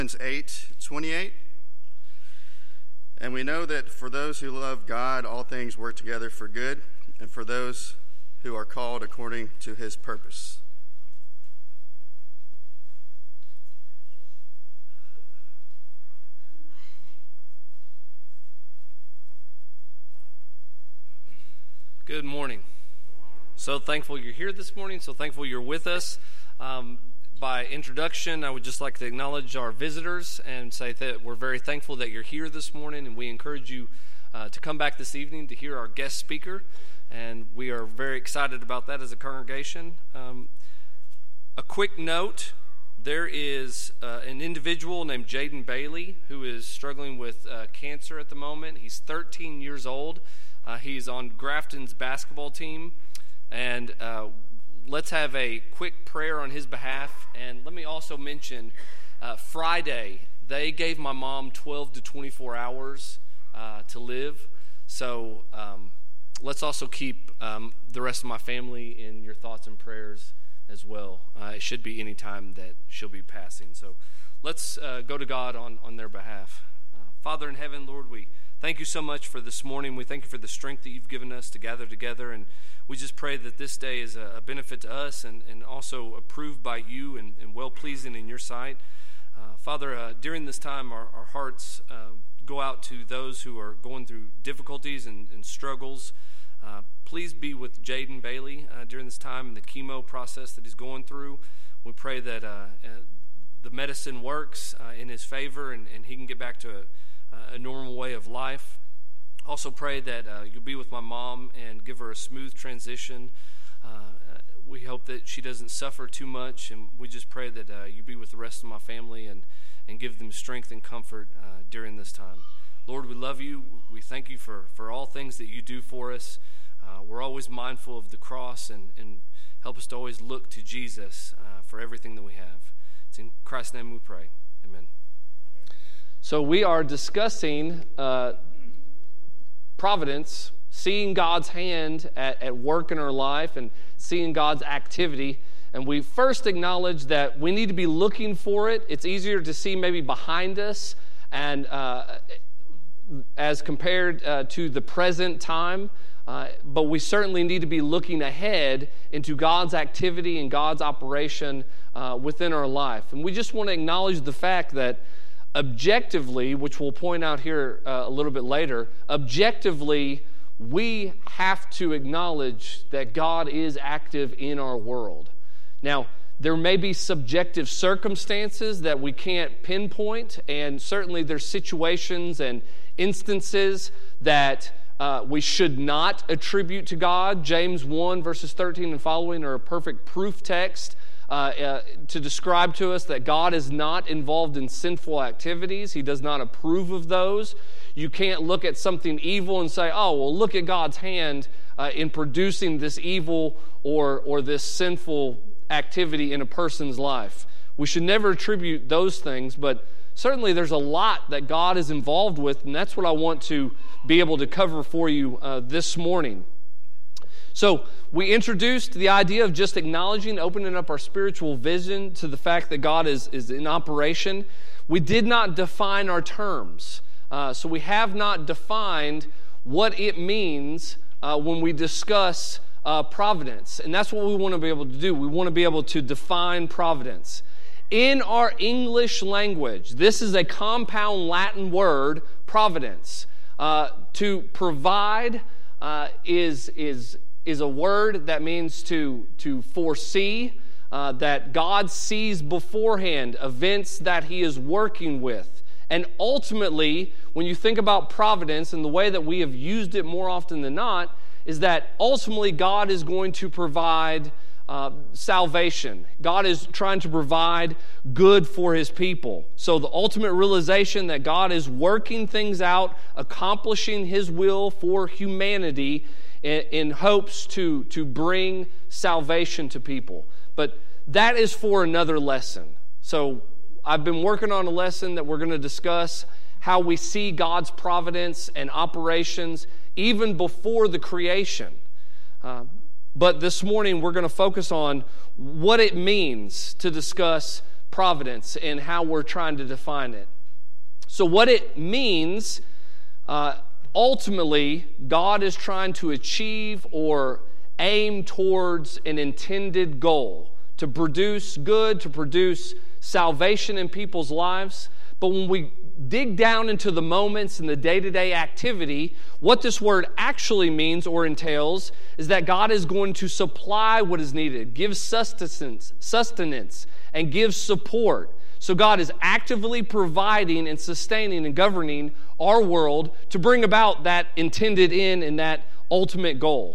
Romans 8:28. And we know that for those who love God, all things work together for good, and for those who are called according to his purpose. Good morning. So thankful you're here this morning. So thankful you're with us. By introduction, I would just like to acknowledge our visitors and say that we're very thankful that you're here this morning, and we encourage you to come back this evening to hear our guest speaker, and we are very excited about that as a congregation. A quick note, there is an individual named Jaden Bailey who is struggling with cancer at the moment. He's 13 years old. He's on Grafton's basketball team, and let's have a quick prayer on his behalf. And let me also mention, Friday, they gave my mom 12 to 24 hours to live. So let's also keep the rest of my family in your thoughts and prayers as well. It should be any time that she'll be passing. So let's go to God on their behalf. Father in heaven, Lord, we thank you so much for this morning. We thank you for the strength that you've given us to gather together, and we just pray that this day is a benefit to us and also approved by you and well-pleasing in your sight. Father, during this time, our hearts go out to those who are going through difficulties and struggles. Please be with Jaden Bailey during this time and the chemo process that he's going through. We pray that the medicine works in his favor and he can get back to a normal way of life. Also pray that you'll be with my mom and give her a smooth transition. We hope that she doesn't suffer too much, and we just pray that you be with the rest of my family and give them strength and comfort during this time. Lord, we love you. We thank you for all things that you do for us. We're always mindful of the cross, and help us to always look to Jesus for everything that we have. It's in Christ's name we pray. Amen. So we are discussing providence, seeing God's hand at work in our life and seeing God's activity. And we first acknowledge that we need to be looking for it. It's easier to see maybe behind us and as compared to the present time. But we certainly need to be looking ahead into God's activity and God's operation within our life. And we just want to acknowledge the fact that objectively, which we'll point out here a little bit later, objectively, we have to acknowledge that God is active in our world. Now, there may be subjective circumstances that we can't pinpoint, and certainly there's situations and instances that we should not attribute to God. James 1, verses 13 and following are a perfect proof text to describe to us that God is not involved in sinful activities. He does not approve of those. You can't look at something evil and say, oh, well, look at God's hand in producing this evil or this sinful activity in a person's life. We should never attribute those things, but certainly there's a lot that God is involved with, and that's what I want to be able to cover for you this morning. So we introduced the idea of just acknowledging, opening up our spiritual vision to the fact that God is in operation. We did not define our terms. So we have not defined what it means when we discuss providence. And that's what we want to be able to do. We want to be able to define providence. In our English language, this is a compound Latin word, providence. To provide is a word that means to foresee, that God sees beforehand events that He is working with. And ultimately, when you think about providence and the way that we have used it more often than not, is that ultimately God is going to provide salvation. God is trying to provide good for His people. So the ultimate realization that God is working things out, accomplishing His will for humanity in hopes to bring salvation to people. But that is for another lesson. So I've been working on a lesson that we're going to discuss how we see God's providence and operations even before the creation. But this morning we're going to focus on what it means to discuss providence and how we're trying to define it. So what it means, ultimately, God is trying to achieve or aim towards an intended goal, to produce good, to produce salvation in people's lives. But when we dig down into the moments and the day-to-day activity, what this word actually means or entails is that God is going to supply what is needed, give sustenance, and give support. So God is actively providing and sustaining and governing our world to bring about that intended end and that ultimate goal.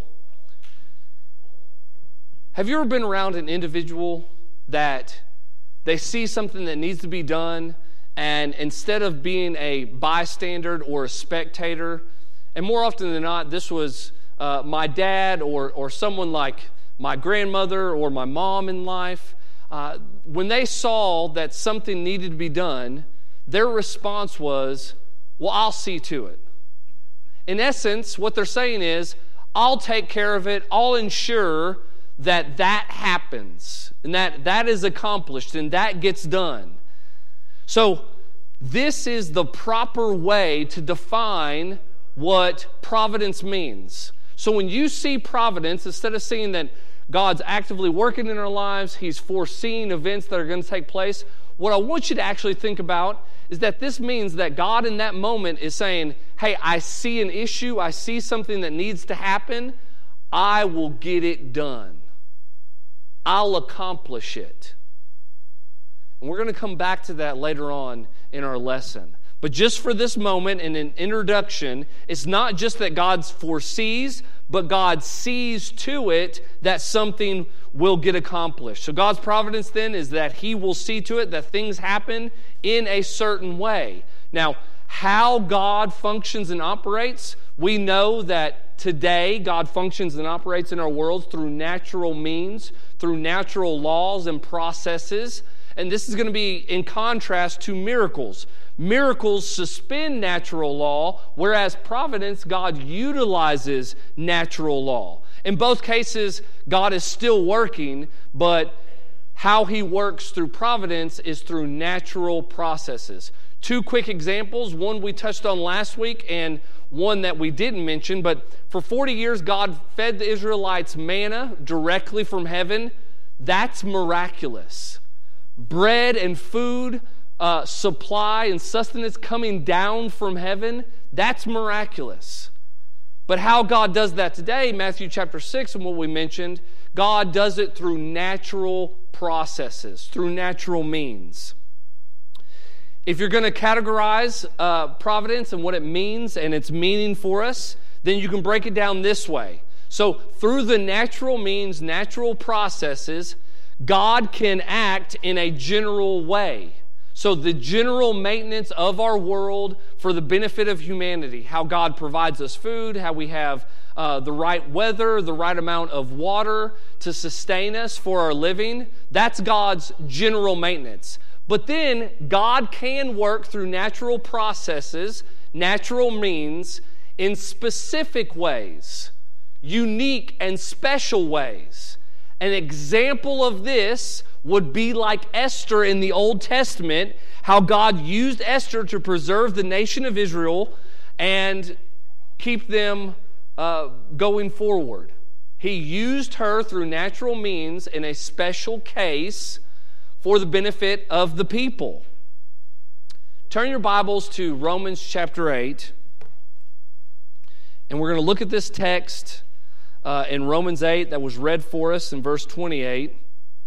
Have you ever been around an individual that they see something that needs to be done, and instead of being a bystander or a spectator, and more often than not, this was my dad or someone like my grandmother or my mom in life, when they saw that something needed to be done, their response was, well, I'll see to it. In essence, what they're saying is, I'll take care of it, I'll ensure that happens, and that is accomplished, and that gets done. So this is the proper way to define what providence means. So when you see providence, instead of seeing that God's actively working in our lives, He's foreseeing events that are going to take place, what I want you to actually think about is that this means that God in that moment is saying, hey, I see an issue, I see something that needs to happen, I will get it done. I'll accomplish it. And we're going to come back to that later on in our lesson. But just for this moment in an introduction, it's not just that God foresees, but God sees to it that something will get accomplished. So God's providence then is that He will see to it that things happen in a certain way. Now, how God functions and operates, we know that today God functions and operates in our world through natural means, through natural laws and processes. And this is going to be in contrast to miracles. Miracles suspend natural law, whereas providence, God utilizes natural law. In both cases, God is still working, but how He works through providence is through natural processes. Two quick examples, one we touched on last week and one that we didn't mention, but for 40 years, God fed the Israelites manna directly from heaven. That's miraculous. Bread and food, supply and sustenance coming down from heaven, that's miraculous. But how God does that today, Matthew chapter 6 and what we mentioned, God does it through natural processes, through natural means. If you're going to categorize providence and what it means and its meaning for us, then you can break it down this way. So through the natural means, natural processes, God can act in a general way. So the general maintenance of our world for the benefit of humanity, how God provides us food, how we have the right weather, the right amount of water to sustain us for our living, that's God's general maintenance. But then God can work through natural processes, natural means, in specific ways, unique and special ways. An example of this would be like Esther in the Old Testament, how God used Esther to preserve the nation of Israel and keep them going forward. He used her through natural means in a special case for the benefit of the people. Turn your Bibles to Romans chapter 8, and we're going to look at this text in Romans 8 that was read for us in verse 28.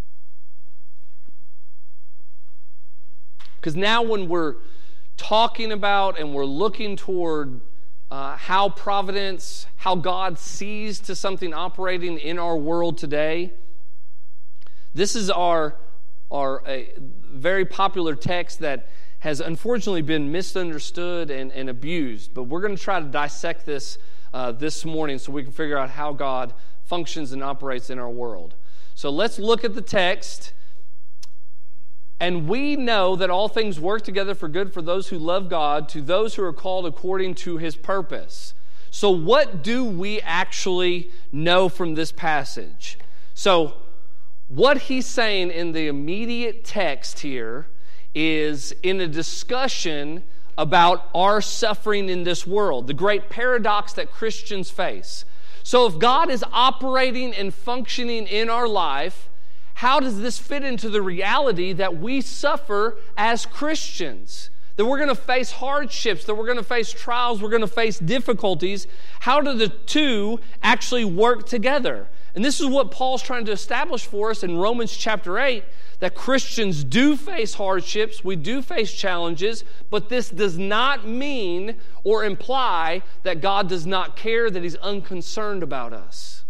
Because now when we're talking about and we're looking toward how providence, how God sees to something operating in our world today, this is a very popular text that has unfortunately been misunderstood and abused. But we're going to try to dissect this this morning so we can figure out how God functions and operates in our world. So let's look at the text. And we know that all things work together for good for those who love God, to those who are called according to His purpose. So what do we actually know from this passage? So What he's saying in the immediate text here is in a discussion about our suffering in this world, the great paradox that Christians face. So if God is operating and functioning in our life, how does this fit into the reality that we suffer as Christians? That we're going to face hardships, that we're going to face trials, we're going to face difficulties. How do the two actually work together? And this is what Paul's trying to establish for us in Romans chapter 8, that Christians do face hardships, we do face challenges, but this does not mean or imply that God does not care, that He's unconcerned about us.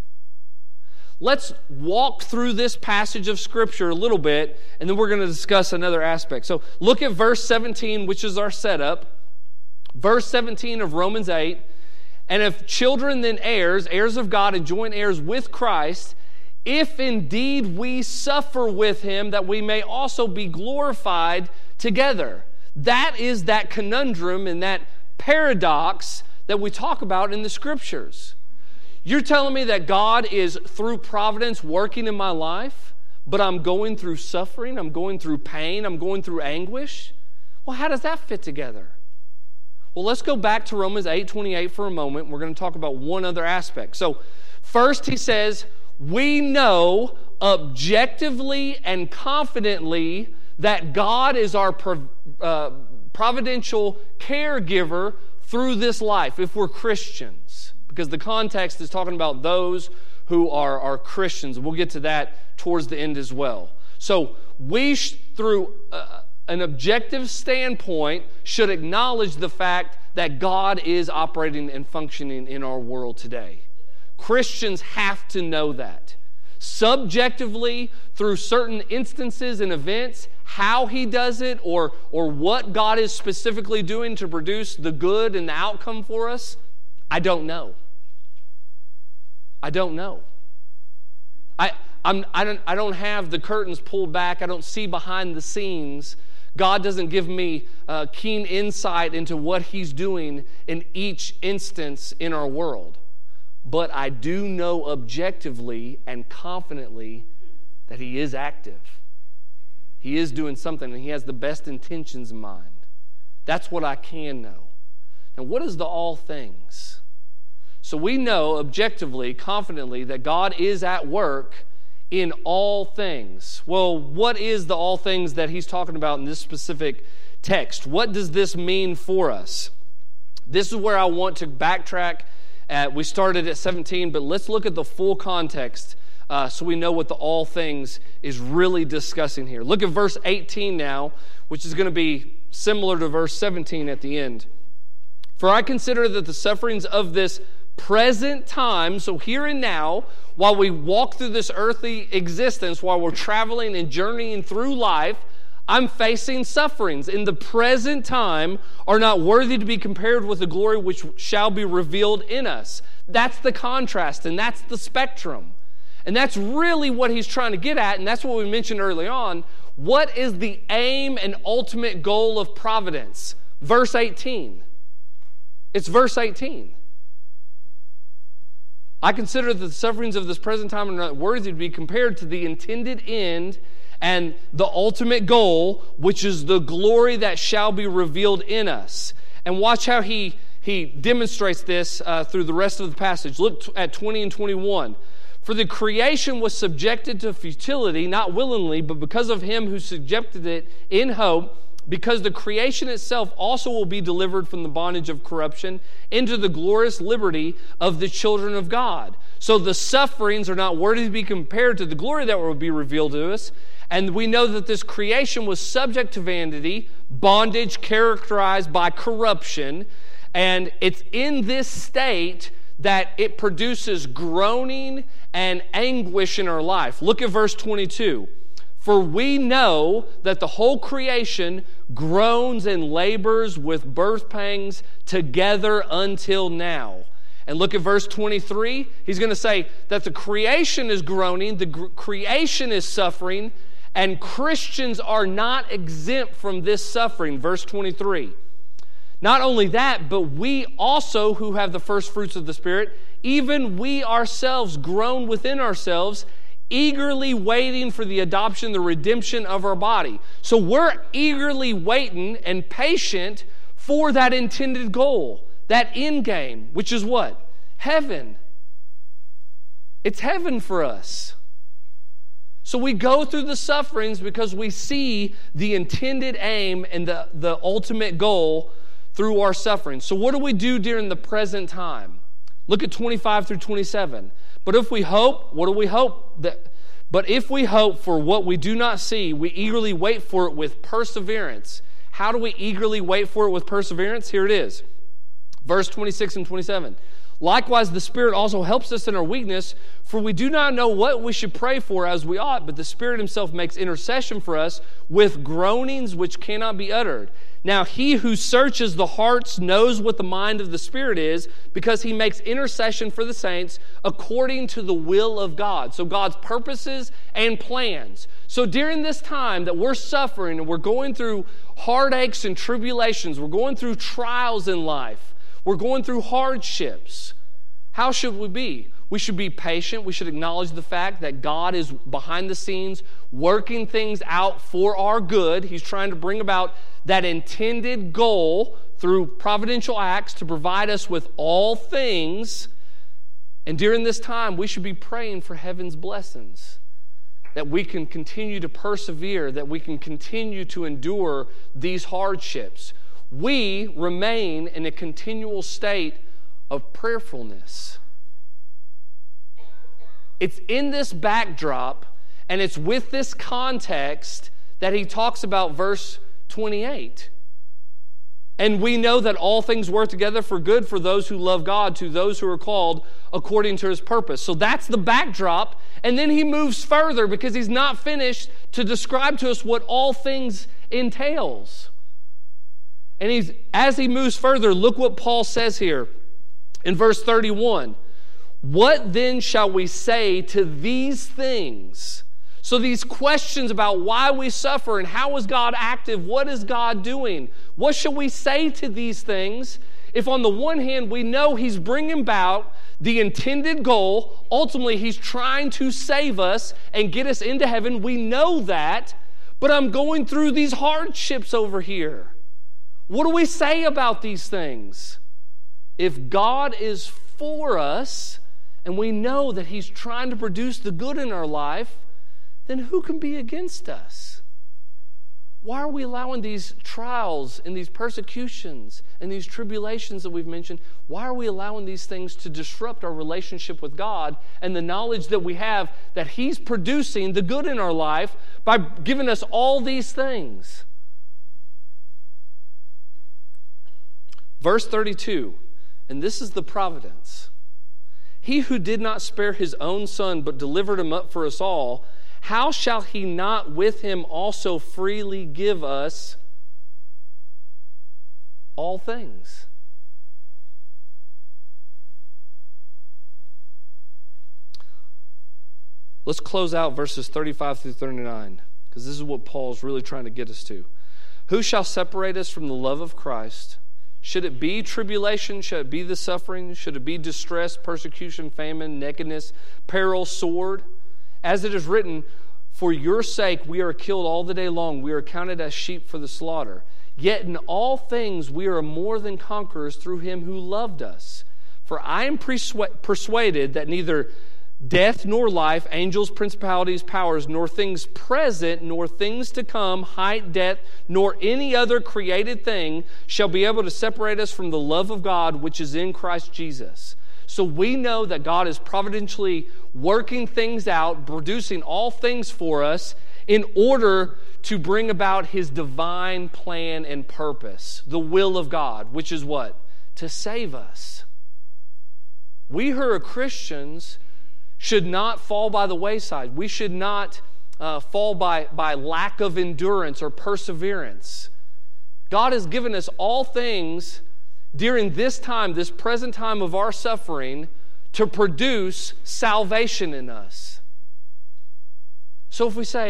Let's walk through this passage of Scripture a little bit, and then we're going to discuss another aspect. So look at verse 17, which is our setup. Verse 17 of Romans 8, and if children then heirs, heirs of God and joint heirs with Christ, if indeed we suffer with Him, that we may also be glorified together. That is that conundrum and that paradox that we talk about in the Scriptures. You're telling me that God is, through providence, working in my life, but I'm going through suffering, I'm going through pain, I'm going through anguish? Well, how does that fit together? Well, let's go back to Romans 8:28 for a moment. We're going to talk about one other aspect. So, first he says, we know objectively and confidently that God is our providential caregiver through this life, if we're Christians. Because the context is talking about those who are Christians. We'll get to that towards the end as well. So we, through an objective standpoint, should acknowledge the fact that God is operating and functioning in our world today. Christians have to know that. Subjectively, through certain instances and events, how He does it or what God is specifically doing to produce the good and the outcome for us, I don't know. I don't know. I don't have the curtains pulled back. I don't see behind the scenes. God doesn't give me keen insight into what He's doing in each instance in our world. But I do know objectively and confidently that He is active. He is doing something, and He has the best intentions in mind. That's what I can know. Now, what is the all things? So we know objectively, confidently, that God is at work in all things. Well, what is the all things that he's talking about in this specific text? What does this mean for us? This is where I want to backtrack. We started at 17, but let's look at the full context so we know what the all things is really discussing here. Look at verse 18 now, which is going to be similar to verse 17 at the end. For I consider that the sufferings of this present time, so here and now, while we walk through this earthly existence, while we're traveling and journeying through life, I'm facing sufferings in the present time are not worthy to be compared with the glory which shall be revealed in us. That's the contrast, and that's the spectrum. And that's really what he's trying to get at, and that's what we mentioned early on. What is the aim and ultimate goal of providence? Verse 18. It's verse 18. I consider that the sufferings of this present time are not worthy to be compared to the intended end and the ultimate goal, which is the glory that shall be revealed in us. And watch how he demonstrates this through the rest of the passage. Look at 20 and 21. For the creation was subjected to futility, not willingly, but because of him who subjected it in hope, because the creation itself also will be delivered from the bondage of corruption into the glorious liberty of the children of God. So the sufferings are not worthy to be compared to the glory that will be revealed to us. And we know that this creation was subject to vanity, bondage characterized by corruption. And it's in this state that it produces groaning and anguish in our life. Look at verse 22. For we know that the whole creation groans and labors with birth pangs together until now. And look at verse 23. He's going to say that the creation is groaning, the creation is suffering, and Christians are not exempt from this suffering. Verse 23. Not only that, but we also who have the first fruits of the Spirit, even we ourselves groan within ourselves, eagerly waiting for the adoption, the redemption of our body. So we're eagerly waiting and patient for that intended goal, that end game, which is what? Heaven. It's heaven for us. So we go through the sufferings because we see the intended aim and the ultimate goal through our suffering. So what do we do during the present time? Look at 25 through 27. But if we hope, what do we hope? But if we hope for what we do not see, we eagerly wait for it with perseverance. How do we eagerly wait for it with perseverance? Here it is. Verse 26 and 27. Likewise, the Spirit also helps us in our weakness, for we do not know what we should pray for as we ought, but the Spirit himself makes intercession for us with groanings which cannot be uttered. Now, he who searches the hearts knows what the mind of the Spirit is, because he makes intercession for the saints according to the will of God. So God's purposes and plans. So during this time that we're suffering and we're going through heartaches and tribulations, we're going through trials in life, we're going through hardships, how should we be? We should be patient. We should acknowledge the fact that God is behind the scenes working things out for our good. He's trying to bring about that intended goal through providential acts to provide us with all things. And during this time, we should be praying for heaven's blessings, that we can continue to persevere, that we can continue to endure these hardships. We remain in a continual state of prayerfulness. It's in this backdrop, and it's with this context that he talks about verse 28. And we know that all things work together for good for those who love God, to those who are called according to his purpose. So that's the backdrop. And then he moves further because he's not finished to describe to us what all things entails. And as he moves further, look what Paul says here in verse 31. What then shall we say to these things? So these questions about why we suffer and how is God active, what is God doing? What shall we say to these things if on the one hand we know he's bringing about the intended goal, ultimately he's trying to save us and get us into heaven, we know that, but I'm going through these hardships over here. What do we say about these things? If God is for us, and we know that he's trying to produce the good in our life, then who can be against us? Why are we allowing these trials and these persecutions and these tribulations that we've mentioned, why are we allowing these things to disrupt our relationship with God and the knowledge that we have that he's producing the good in our life by giving us all these things? Verse 32, and this is the providence. He who did not spare his own son, but delivered him up for us all, how shall he not with him also freely give us all things? Let's close out verses 35 through 39, because this is what Paul's really trying to get us to. Who shall separate us from the love of Christ? Should it be tribulation? Should it be the suffering? Should it be distress, persecution, famine, nakedness, peril, sword? As it is written, for your sake we are killed all the day long. We are counted as sheep for the slaughter. Yet in all things we are more than conquerors through him who loved us. For I am persuaded that neither death nor life, angels, principalities, powers, nor things present, nor things to come, height, depth, nor any other created thing shall be able to separate us from the love of God which is in Christ Jesus. So we know that God is providentially working things out, producing all things for us in order to bring about his divine plan and purpose, the will of God, which is what? To save us. We who are Christians should not fall by the wayside. We should not fall by lack of endurance or perseverance. God has given us all things during this time, this present time of our suffering, to produce salvation in us. So if we say,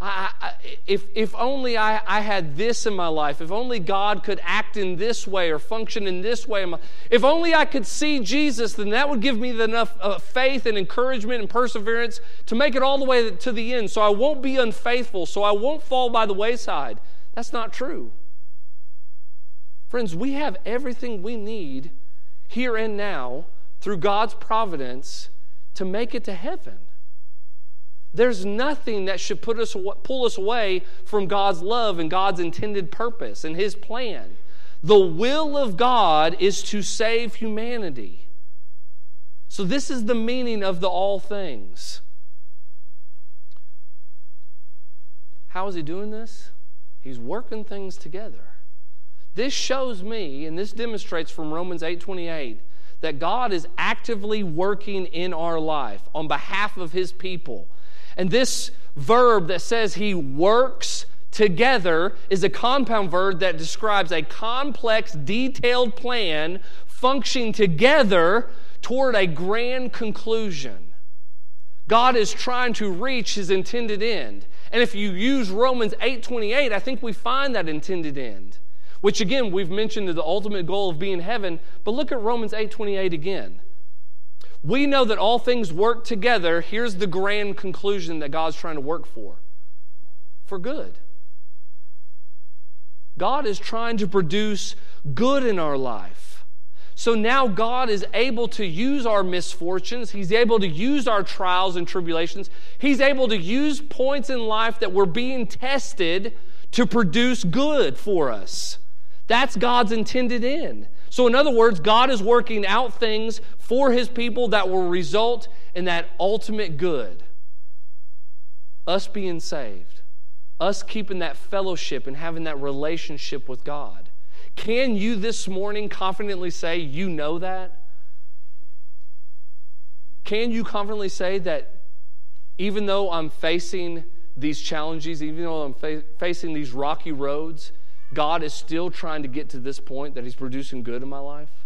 if only I had this in my life, if only God could act in this way or function in this way, if only I could see Jesus, then that would give me enough faith and encouragement and perseverance to make it all the way to the end, so I won't be unfaithful, so I won't fall by the wayside. That's not true. Friends, we have everything we need here and now through God's providence to make it to heaven. There's nothing that should pull us away from God's love and God's intended purpose and His plan. The will of God is to save humanity. So this is the meaning of the all things. How is He doing this? He's working things together. This shows me, and this demonstrates from Romans 8:28, that God is actively working in our life on behalf of His people. And this verb that says He works together is a compound verb that describes a complex, detailed plan functioning together toward a grand conclusion. God is trying to reach His intended end. And if you use Romans 8:28, I think we find that intended end. Which again, we've mentioned the ultimate goal of being heaven, but look at Romans 8:28 again. We know that all things work together. Here's the grand conclusion that God's trying to work for good. God is trying to produce good in our life. So now God is able to use our misfortunes. He's able to use our trials and tribulations. He's able to use points in life that we're being tested to produce good for us. That's God's intended end. So in other words, God is working out things for His people that will result in that ultimate good. Us being saved. Us keeping that fellowship and having that relationship with God. Can you this morning confidently say you know that? Can you confidently say that even though I'm facing these challenges, even though I'm facing these rocky roads, God is still trying to get to this point that He's producing good in my life?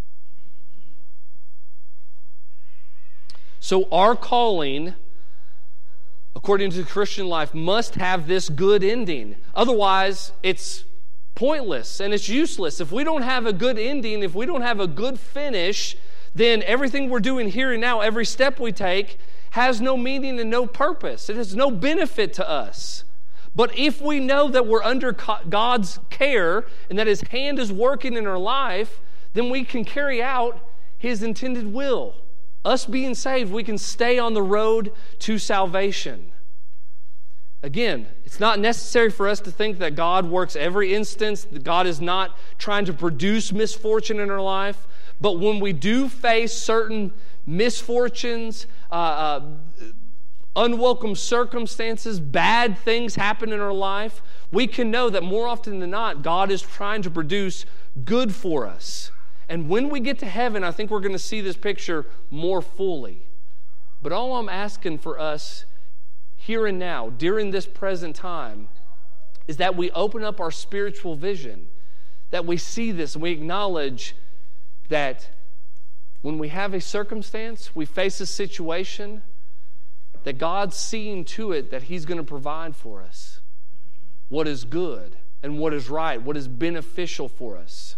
So our calling, according to the Christian life, must have this good ending. Otherwise, it's pointless and it's useless. If we don't have a good ending, if we don't have a good finish, then everything we're doing here and now, every step we take, has no meaning and no purpose. It has no benefit to us. But if we know that we're under God's care and that His hand is working in our life, then we can carry out His intended will. Us being saved, we can stay on the road to salvation. Again, it's not necessary for us to think that God works every instance, that God is not trying to produce misfortune in our life. But when we do face certain misfortunes, unwelcome circumstances, bad things happen in our life, we can know that more often than not, God is trying to produce good for us. And when we get to heaven, I think we're going to see this picture more fully. But all I'm asking for us here and now, during this present time, is that we open up our spiritual vision, that we see this and we acknowledge that when we have a circumstance, we face a situation, that God's seeing to it that He's going to provide for us what is good and what is right, what is beneficial for us.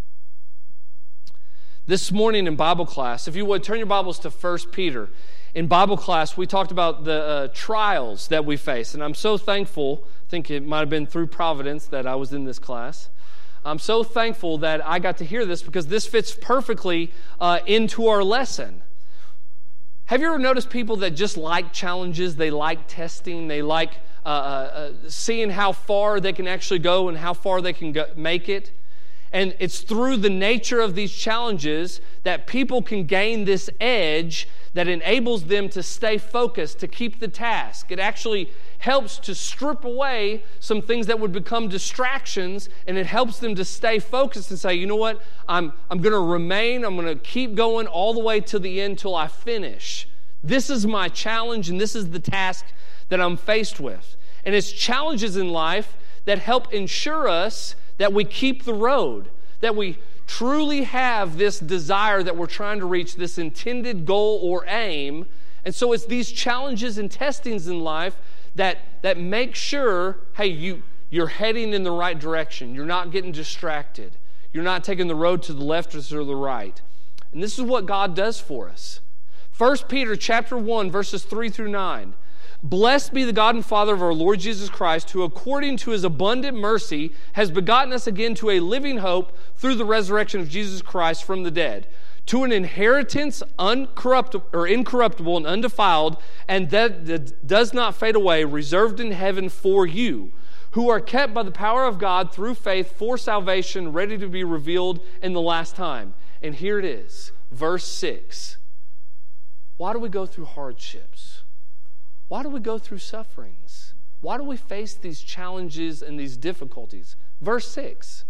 This morning in Bible class, if you would, turn your Bibles to 1 Peter. In Bible class, we talked about the trials that we face, and I'm so thankful, I think it might have been through providence that I was in this class. I'm so thankful that I got to hear this because this fits perfectly into our lesson. Have you ever noticed people that just like challenges? They like testing. They like seeing how far they can actually go and how far they can make it. And it's through the nature of these challenges that people can gain this edge that enables them to stay focused, to keep the task. It actually helps to strip away some things that would become distractions, and it helps them to stay focused and say, you know what, I'm going to remain, I'm going to keep going all the way to the end till I finish. This is my challenge, and this is the task that I'm faced with. And it's challenges in life that help ensure us that we keep the road, that we truly have this desire that we're trying to reach, this intended goal or aim. And so it's these challenges and testings in life that make sure, hey, you're heading in the right direction. You're not getting distracted. You're not taking the road to the left or to the right. And this is what God does for us. 1 Peter chapter 1, verses 3 through 9. Blessed be the God and Father of our Lord Jesus Christ, who according to his abundant mercy has begotten us again to a living hope through the resurrection of Jesus Christ from the dead, to an inheritance incorruptible and undefiled, and that does not fade away, reserved in heaven for you, who are kept by the power of God through faith for salvation, ready to be revealed in the last time. And here it is, verse 6. Why do we go through hardships? Why do we go through sufferings? Why do we face these challenges and these difficulties? Verse 6.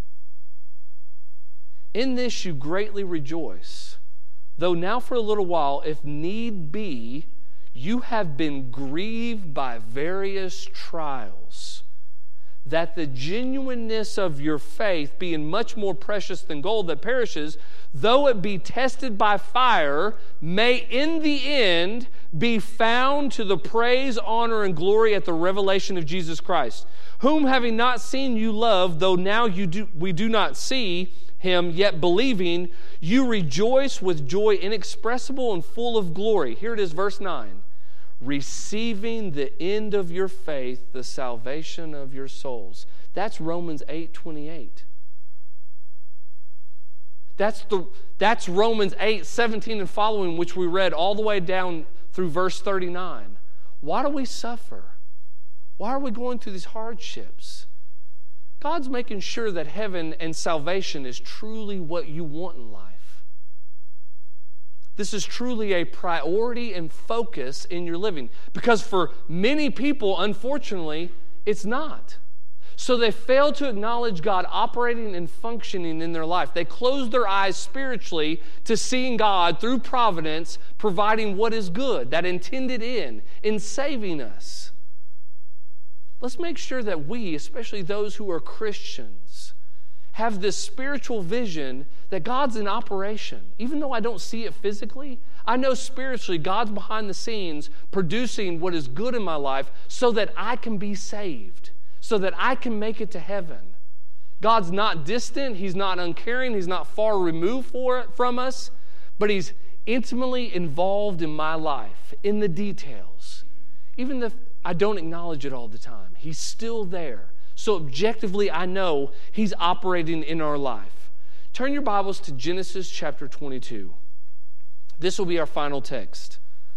In this you greatly rejoice, though now for a little while, if need be, you have been grieved by various trials, that the genuineness of your faith, being much more precious than gold that perishes, though it be tested by fire, may in the end be found to the praise, honor, and glory at the revelation of Jesus Christ, whom having not seen you love, though now we do not see him, yet believing, you rejoice with joy inexpressible and full of glory. Here it is, verse 9. Receiving the end of your faith, the salvation of your souls. That's Romans 8:28. That's Romans 8:17 and following, which we read all the way down through verse 39. Why do we suffer? Why are we going through these hardships? God's making sure that heaven and salvation is truly what you want in life. This is truly a priority and focus in your living. Because for many people, unfortunately, it's not. So they fail to acknowledge God operating and functioning in their life. They close their eyes spiritually to seeing God through providence providing what is good, that intended in saving us. Let's make sure that we, especially those who are Christians, have this spiritual vision that God's in operation. Even though I don't see it physically, I know spiritually God's behind the scenes producing what is good in my life so that I can be saved, so that I can make it to heaven. God's not distant, He's not uncaring, He's not far removed from us, but He's intimately involved in my life, in the details. Even if I don't acknowledge it all the time, He's still there. So objectively, I know He's operating in our life. Turn your Bibles to Genesis chapter 22. This will be our final text.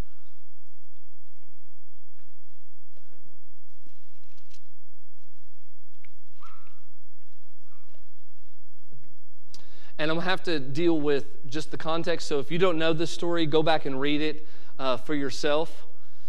And I'm going to have to deal with just the context. So if you don't know this story, go back and read it for yourself.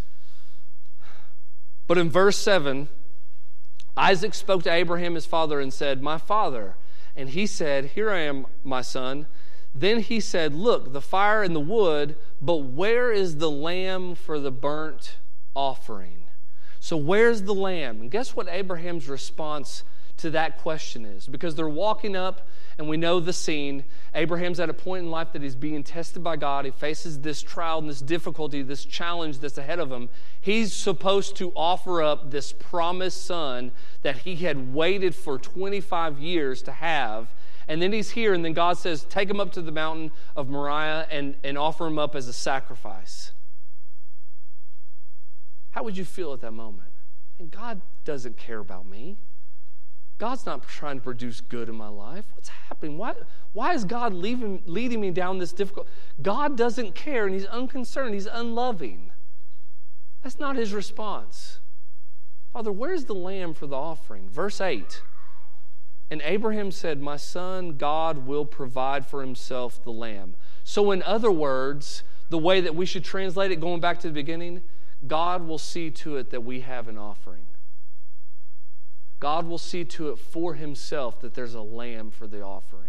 But in verse 7, Isaac spoke to Abraham his father and said, "My father." And he said, "Here I am, my son." Then he said, "Look, the fire and the wood, but where is the lamb for the burnt offering?" So where's the lamb? And guess what Abraham's response to that question is? Because they're walking up, and we know the scene. Abraham's at a point in life that he's being tested by God. He faces this trial and this difficulty, this challenge that's ahead of him. He's supposed to offer up this promised son that he had waited for 25 years to have. And then he's here, and then God says, take him up to the mountain of Moriah and offer him up as a sacrifice. How would you feel at that moment? And God doesn't care about me. God's not trying to produce good in my life. What's happening? Why is God leading me down this difficult? God doesn't care, and He's unconcerned. He's unloving. That's not His response. Father, where's the lamb for the offering? Verse 8. And Abraham said, "My son, God will provide for Himself the lamb." So in other words, the way that we should translate it, going back to the beginning, God will see to it that we have an offering. God will see to it for Himself that there's a lamb for the offering.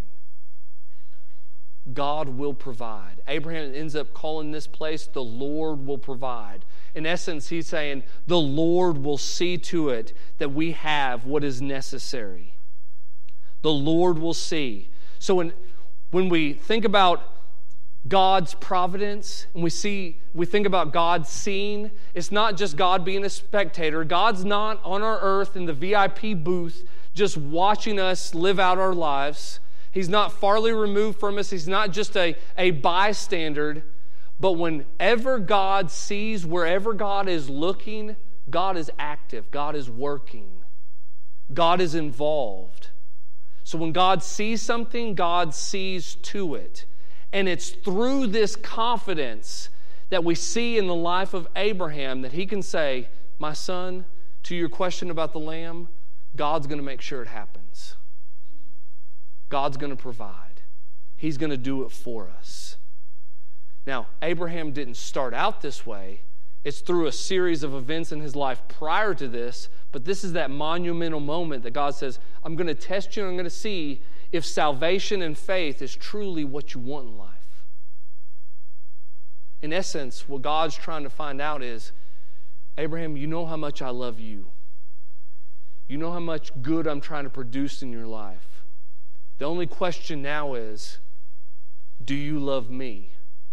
God will provide. Abraham ends up calling this place the Lord will provide. In essence, he's saying the Lord will see to it that we have what is necessary. The Lord will see. So when we think about God's providence, and we think about God seeing, it's not just God being a spectator. God's not on our earth in the VIP booth just watching us live out our lives. He's not farly removed from us. He's not just a bystander. But whenever God sees, wherever God is looking, God is active. God is working. God is involved. So when God sees something, God sees to it. And it's through this confidence that we see in the life of Abraham that he can say, my son, to your question about the lamb, God's going to make sure it happens. God's going to provide. He's going to do it for us. Now, Abraham didn't start out this way. It's through a series of events in his life prior to this, but this is that monumental moment that God says, I'm going to test you and I'm going to see if salvation and faith is truly what you want in life. In essence, what God's trying to find out is, Abraham, you know how much I love you. You know how much good I'm trying to produce in your life. The only question now is, do you love me?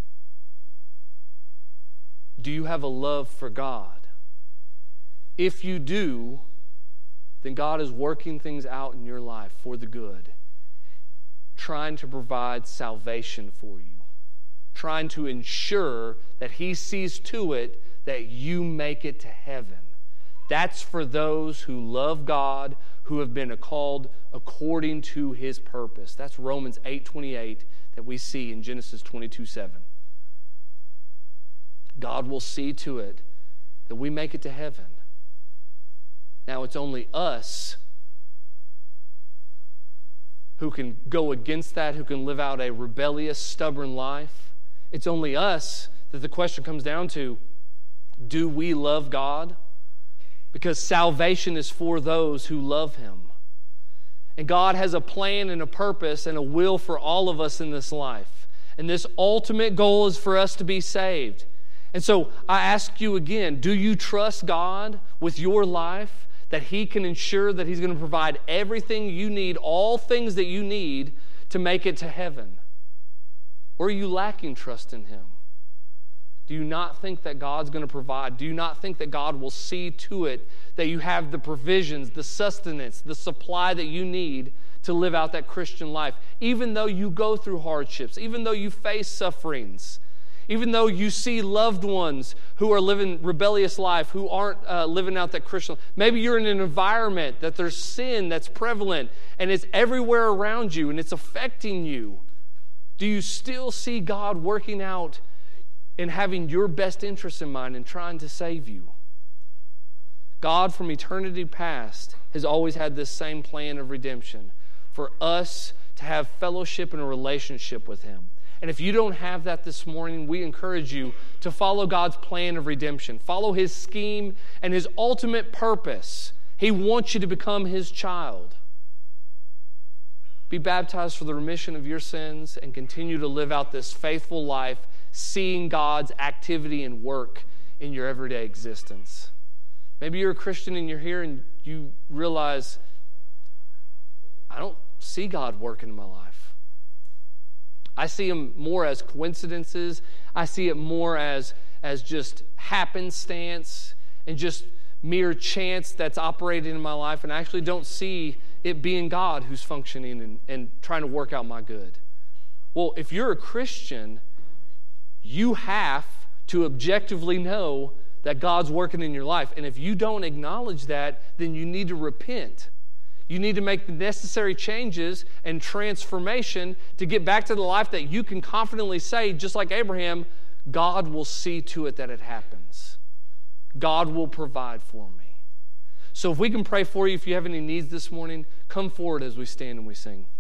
Do you have a love for God? If you do, then God is working things out in your life for the good, trying to provide salvation for you, trying to ensure that He sees to it that you make it to heaven. That's for those who love God, who have been called according to His purpose. That's Romans 8:28 that we see in Genesis 22:7. God will see to it that we make it to heaven. Now, it's only us who can go against that, who can live out a rebellious, stubborn life. It's only us that the question comes down to, do we love God? Because salvation is for those who love Him. And God has a plan and a purpose and a will for all of us in this life. And this ultimate goal is for us to be saved. And so I ask you again, do you trust God with your life that He can ensure that He's going to provide everything you need, all things that you need to make it to heaven? Or are you lacking trust in Him? Do you not think that God's going to provide? Do you not think that God will see to it that you have the provisions, the sustenance, the supply that you need to live out that Christian life? Even though you go through hardships, even though you face sufferings, even though you see loved ones who are living rebellious life, who aren't living out that Christian life. Maybe you're in an environment that there's sin that's prevalent and it's everywhere around you and it's affecting you. Do you still see God working out and having your best interests in mind and trying to save you? God from eternity past has always had this same plan of redemption for us to have fellowship and a relationship with Him. And if you don't have that this morning, we encourage you to follow God's plan of redemption. Follow His scheme and His ultimate purpose. He wants you to become His child. Be baptized for the remission of your sins and continue to live out this faithful life, seeing God's activity and work in your everyday existence. Maybe you're a Christian and you're here and you realize, I don't see God working in my life. I see Him more as coincidences. I see it more as just happenstance and just mere chance that's operating in my life. And I actually don't see it being God who's functioning and trying to work out my good. Well, if you're a Christian, you have to objectively know that God's working in your life. And if you don't acknowledge that, then you need to repent. You need to make the necessary changes and transformation to get back to the life that you can confidently say, just like Abraham, God will see to it that it happens. God will provide for me. So if we can pray for you, if you have any needs this morning, come forward as we stand and we sing.